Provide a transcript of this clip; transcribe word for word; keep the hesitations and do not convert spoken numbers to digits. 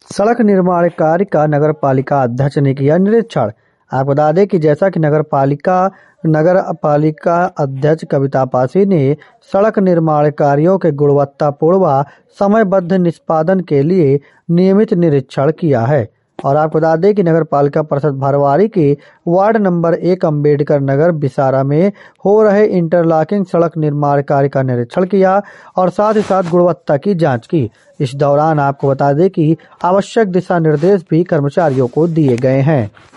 सड़क निर्माण कार्य का नगर पालिका अध्यक्ष ने किया निरीक्षण। आपको बता दें कि जैसा कि नगर पालिका नगर पालिका अध्यक्ष कविता पासी ने सड़क निर्माण कार्यों के गुणवत्तापूर्ण व समयबद्ध निष्पादन के लिए नियमित निरीक्षण किया है। और आपको बता दें कि नगर पालिका परिषद भरवारी के वार्ड नंबर एक अम्बेडकर नगर बिसारा में हो रहे इंटरलॉकिंग सड़क निर्माण कार्य का निरीक्षण किया और साथ ही साथ गुणवत्ता की जांच की। इस दौरान आपको बता दें कि आवश्यक दिशा निर्देश भी कर्मचारियों को दिए गए हैं।